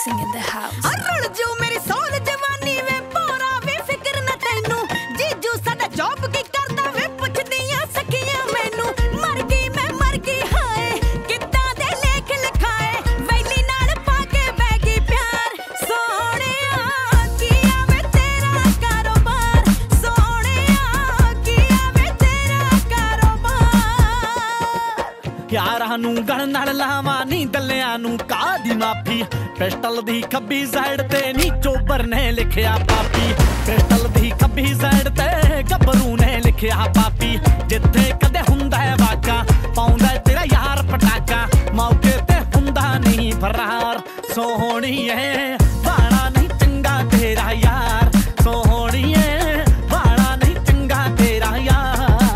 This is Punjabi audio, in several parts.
Mixing in the house. ਰੁਲ ਜੂ ਮੇਰੀ ਸੋਲ ਜਵਾਨੀ ਵੇ ਪੋਰਾ ਵੇ ਫਿਕਰ ਨਾ ਤੈਨੂੰ ਜੀਜੂ ਸਾਡਾ ਜੌਬ ਕੀ ਕਰਦਾ ਵੇ ਪੁੱਛਦੀਆਂ ਸਖੀਆਂ ਮੈਨੂੰ ਮਰ ਗਈ ਹਾਏ ਕਿੱਦਾਂ ਦੇ ਲੇਖ ਲਿਖਾਏ ਵੈਲੀ ਨਾਲ ਪਾ ਕੇ ਬਹਿ ਗਈ ਪਿਆਰ ਸੋਹਣਿਆ ਕੀ ਆਵੇ ਤੇਰਾ ਕਾਰੋਬਾਰ ਸੋਹਣਿਆ ਕੀ ਆਵੇ ਤੇਰਾ ਕਾਰੋਬਾਰ ਯਾਰਾਂ ਨੂੰ ਗਣ ਨਾਲ ਲਾਵਾਂ ਨੀ ਦੱਲਿਆਂ ਨੂੰ ਕਾਦੀ ਮਾਫੀ ਪਿਸਟਲ ਦੀ ਖੱਬੀ ਸਾਈਡ ਤੇ ਨੀ ਚੋਬਰ ਨੇ ਲਿਖਿਆ ਪਾਪੀ ਪਿਸਟਲ ਦੀ ਖੱਬੀ ਸਾਈਡ ਤੇ ਗੱਭਰੂ ਨੇ ਲਿਖਿਆ ਪਾਪੀ ਜਿੱਥੇ ਕਦੇ ਹੁੰਦਾ ਹੈ ਵਾਕਾ ਪਾਉਂਦਾ ਤੇਰਾ ਯਾਰ ਪਟਾਕਾ ਮੌਕੇ ਤੇ ਹੁੰਦਾ ਨਹੀਂ ਫਰਾਰ ਸੋਹਣੀਏ ਬਾਣਾ ਨਹੀਂ ਚੰਗਾ ਤੇਰਾ ਯਾਰ ਸੋਹਣੀਏ ਬਾਣਾ ਨਹੀਂ ਚੰਗਾ ਤੇਰਾ ਯਾਰ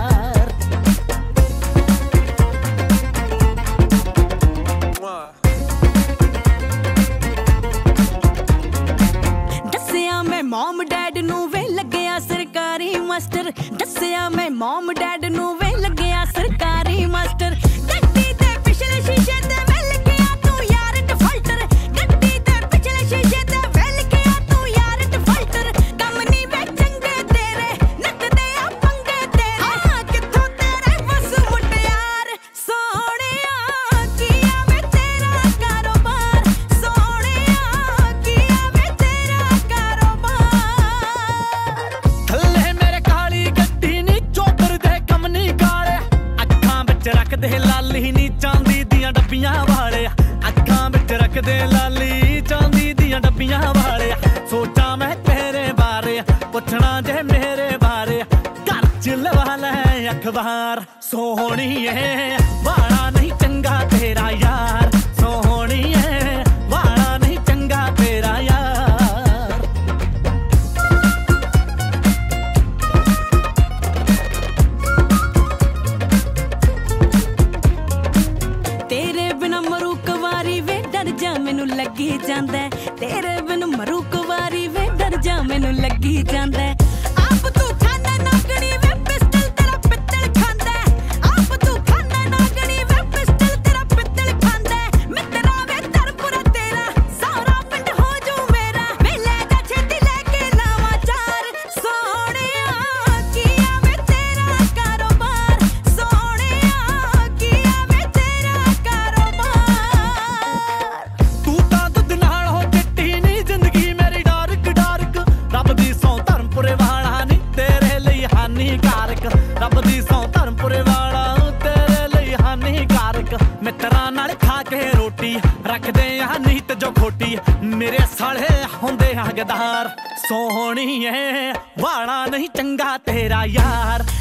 ਮੌਮ ਡੈਡ ਨੂੰ ਵੇ ਲੱਗਿਆ ਸਰਕਾਰੀ ਮਾਸਟਰ ਦੱਸਿਆ ਮੈਂ ਮੌਮ ਡੈਡ ਨੂੰ ਵੇ ਲੱਗਿਆ ਸਰਕਾਰੀ ਮਾਸਟਰ ਗੱਡੀ ਤੇ ਪਿਛਲੇ ਸ਼ੀਸ਼ੇ ਤੇ ਵੇ ਲਿਖਿਆ ਤੂੰ ਯਾਰ ਡਿਫਾਲਟਰ ਗੱਡੀ ਤੇ ਪਿਛਲੇ ਸ਼ੀਸ਼ੇ ਤੇ ਵੇ ਲਿਖਿਆ ਤੂੰ ਯਾਰ ਡਿਫਾਲਟਰ ਕੰਮ ਨਹੀਂ ਵੇ ਚੰਗੇ ਤੇਰੇ ਨੱਚਦੇ ਆ ਪੰਗੇ ਤੇਰੇ ਹਾਂ ਕਿੱਥੋਂ ਤੇਰੇ ਬਸ ਮੁਟਿਆਰ ਸੋਹਣਿਆ ਕੀ ਆਵੇ ਤੇਰਾ ਕਾਰੋਬਾਰ ਸੋਹਣਿਆ ਕੀ ਆਵੇ ਤੇਰਾ ਕਾਰੋਬਾਰ ਰੱਖਦੇ ਲਾਲੀ ਨੀ ਚਾਂਦੀ ਦੀਆਂ ਡੱਬੀਆਂ ਵਾਲੇ ਅੱਖਾਂ ਵਿੱਚ ਰੱਖਦੇ ਲਾਲੀ ਚਾਂਦੀ ਦੀਆਂ ਡੱਬੀਆਂ ਵਾਲੇ ਸੋਚਾਂ ਮੈਂ ਤੇਰੇ ਬਾਰੇ ਪੁੱਛਣਾ ਜੇ ਮੇਰੇ ਬਾਰੇ ਘਰ ਚ ਲਵਾ ਲੈ ਅਖਬਾਰ ਸੋਹਣੀਏ ਵਾਲਾ ਨਹੀਂ ਚੰਗਾ ਤੇਰਾ ਯਾਰ ਸੋਹਣੀਏ ਵਾਲਾ ਨਹੀਂ ਚੰਗਾ ਤੇਰਾ ਯਾਰ ਮੈਨੂੰ ਲੱਗੀ ਜਾਂਦਾ ਤੇਰੇ ਬਿਨ ਮਰੂ ਕੁਵਾਰੀ ਵੇ ਡਰ ਜਾ ਮੈਨੂੰ ਲੱਗੀ ਜਾਂਦਾ ਆਪ ਤੂੰ ਖਾਨਾ ਨਾਗਣੀ ਵੇ ਪਿਸਟਲ ਤੇਰਾ ਪਿੱਤਲ ਖਾਂਦਾ ਆਪ ਤੂੰ ਖਾਨਾ ਨਾਗਣੀ ਵੇ ਪਿਸਟਲ ਤੇਰਾ ਪਿੱਤਲ ਖਾਂਦਾ ਮਿੱਤਰਾ ਵੇ ਤਰਪੁਰਾ ਤੇਰਾ ਸਾਰਾ ਪਿੰਡ ਹੋ ਜੂ ਮੇਰਾ ਵੇ ਲੈ ਜਾ ਛੇਤੀ ਲੈ ਕੇ ਲਾਵਾਂ ਚਾਰ ਸੋਹਣਿਆ ਕੀ ਆਵੇ ਤੇਰਾ ਕਾਰੋਬਾਰ ਸੋਹਣਿਆ ਕੀ ਆਵੇ ਤੇਰਾ ਕਾਰੋਬਾਰ ਰੱਬ ਦੀ ਸੌ ਧਰਮਪੁਰੇ ਵਾਲਾ ਤੇਰੇ ਲਈ ਹਾਨੀਕਾਰਕ ਮਿੱਤਰਾਂ ਨਾਲ ਖਾ ਕੇ ਰੋਟੀ ਰੱਖਦੇ ਆ ਨੀਤ ਜੋ ਖੋਟੀ ਮੇਰੇ ਸਾਲੇ ਹੁੰਦੇ ਆ ਗਦਾਰ ਸੋਹਣੀਏ ਵਾਲਾ ਨਹੀਂ ਚੰਗਾ ਤੇਰਾ ਯਾਰ